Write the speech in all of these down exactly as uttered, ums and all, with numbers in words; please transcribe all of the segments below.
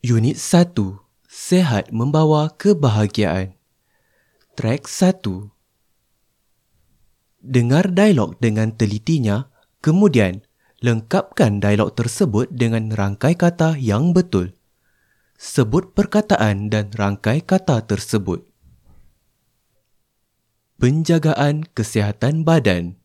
Unit satu. Sehat membawa kebahagiaan. Track satu. Dengar dialog dengan telitinya, kemudian lengkapkan dialog tersebut dengan rangkai kata yang betul. Sebut perkataan dan rangkai kata tersebut. Penjagaan kesihatan badan.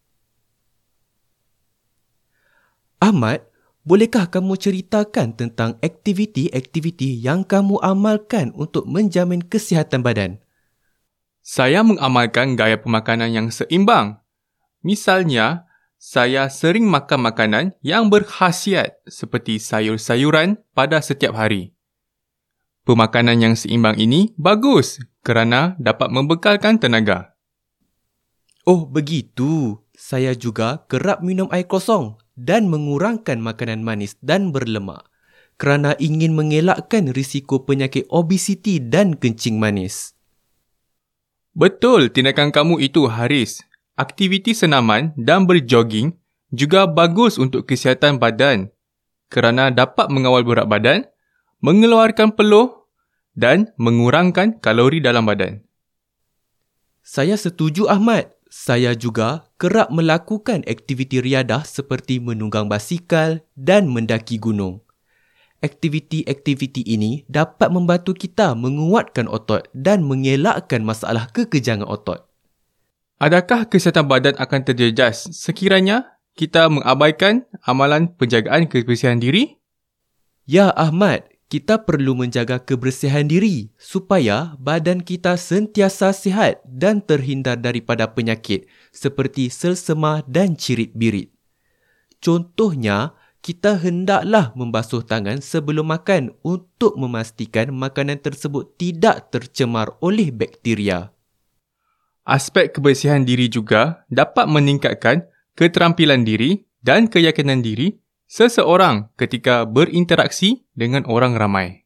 Ahmad, bolehkah kamu ceritakan tentang aktiviti-aktiviti yang kamu amalkan untuk menjamin kesihatan badan? Saya mengamalkan gaya pemakanan yang seimbang. Misalnya, saya sering makan makanan yang berkhasiat seperti sayur-sayuran pada setiap hari. Pemakanan yang seimbang ini bagus kerana dapat membekalkan tenaga. Oh, begitu. Saya juga kerap minum air kosong dan mengurangkan makanan manis dan berlemak kerana ingin mengelakkan risiko penyakit obesiti dan kencing manis. Betul tindakan kamu itu, Haris. Aktiviti senaman dan berjoging juga bagus untuk kesihatan badan kerana dapat mengawal berat badan, mengeluarkan peluh dan mengurangkan kalori dalam badan. Saya setuju, Ahmad. Saya juga kerap melakukan aktiviti riadah seperti menunggang basikal dan mendaki gunung. Aktiviti-aktiviti ini dapat membantu kita menguatkan otot dan mengelakkan masalah kekejangan otot. Adakah kesihatan badan akan terjejas sekiranya kita mengabaikan amalan penjagaan kebersihan diri? Ya, Ahmad. Kita perlu menjaga kebersihan diri supaya badan kita sentiasa sihat dan terhindar daripada penyakit seperti selsema dan cirit-birit. Contohnya, kita hendaklah membasuh tangan sebelum makan untuk memastikan makanan tersebut tidak tercemar oleh bakteria. Aspek kebersihan diri juga dapat meningkatkan keterampilan diri dan keyakinan diri seseorang ketika berinteraksi dengan orang ramai.